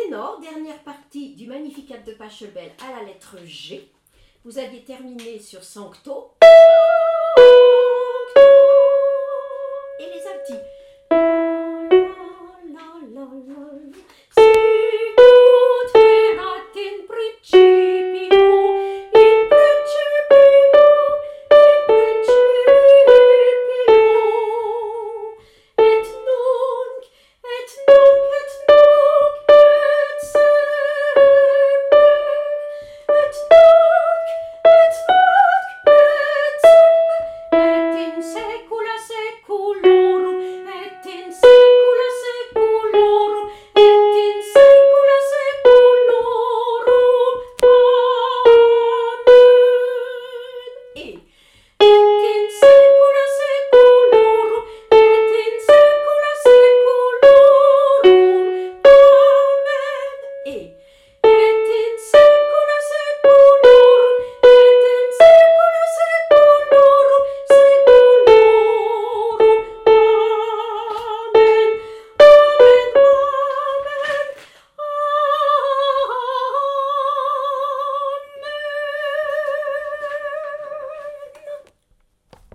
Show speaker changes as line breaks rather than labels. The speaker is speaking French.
ténor, dernière partie du Magnificat de Pachelbel à la lettre G. Vous aviez terminé sur Sancto. Et les altis.